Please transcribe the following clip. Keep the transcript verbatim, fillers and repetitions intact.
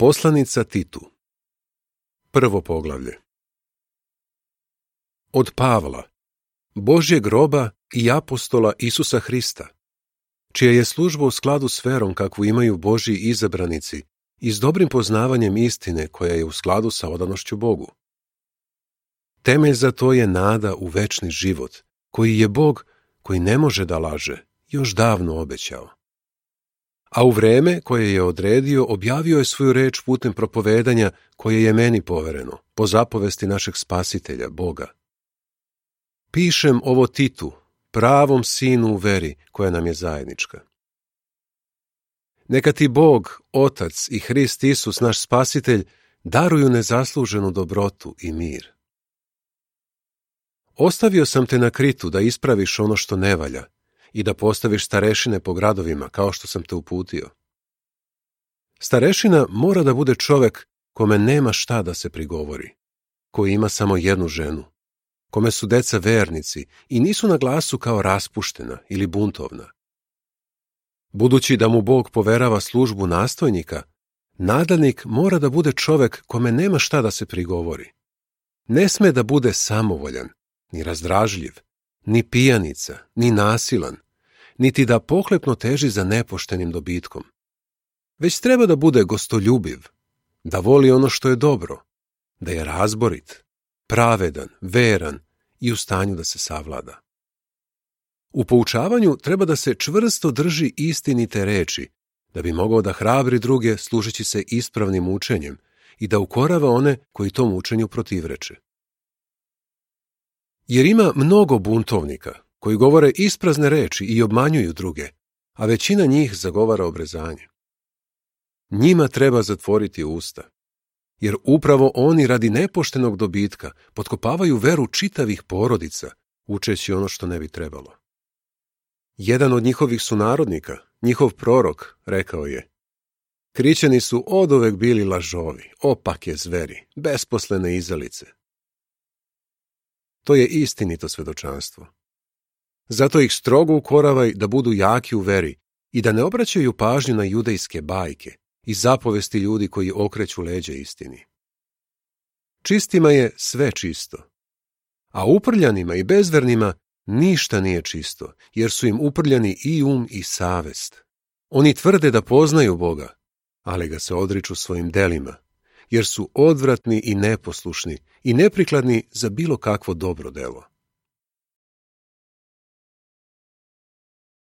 Poslanica Titu. Prvo poglavlje. Od Pavla, Božjeg roba i apostola Isusa Hrista, čija je služba u skladu s verom kakvu imaju Božji izabranici i s dobrim poznavanjem istine koja je u skladu sa odanošću Bogu. Temelj za to je nada u večni život, koji je Bog, koji ne može da laže, još davno obećao. A u vreme koje je odredio, objavio je svoju reč putem propovedanja koje je meni povereno, po zapovesti našeg Spasitelja, Boga. Pišem ovo Titu, pravom sinu u veri koja nam je zajednička. Neka ti Bog, Otac i Hrist Isus, naš Spasitelj, daruju nezasluženu dobrotu i mir. Ostavio sam te na Kritu da ispraviš ono što ne valja i da postaviš starešine po gradovima kao što sam te uputio. Starešina mora da bude čovek kome nema šta da se prigovori, koji ima samo jednu ženu, kome su deca vernici i nisu na glasu kao raspuštena ili buntovna. Budući da mu Bog poverava službu nastojnika, nadanik mora da bude čovek kome nema šta da se prigovori. Ne sme da bude samovoljan, ni razdražljiv, ni pijanica, ni nasilan, niti da pohlepno teži za nepoštenim dobitkom. Već treba da bude gostoljubiv, da voli ono što je dobro, da je razborit, pravedan, veran i u stanju da se savlada. U poučavanju treba da se čvrsto drži istinite reči, da bi mogao da hrabri druge služeći se ispravnim učenjem i da ukorava one koji tom učenju protivreče. Jer ima mnogo buntovnika koji govore isprazne reči i obmanjuju druge, a većina njih zagovara obrezanje. Njima treba zatvoriti usta, jer upravo oni radi nepoštenog dobitka potkopavaju veru čitavih porodica, učeći ono što ne bi trebalo. Jedan od njihovih sunarodnika, njihov prorok, rekao je: Krićani su oduvek bili lažovi, opake zveri, besposlene izalice. To je istinito svedočanstvo. Zato ih strogo ukoravaj da budu jaki u veri i da ne obraćaju pažnju na judejske bajke i zapovesti ljudi koji okreću leđa istini. Čistima je sve čisto, a uprljanima i bezvernima ništa nije čisto, jer su im uprljani i um i savest. Oni tvrde da poznaju Boga, ali ga se odriču svojim delima, jer su odvratni i neposlušni i neprikladni za bilo kakvo dobro delo.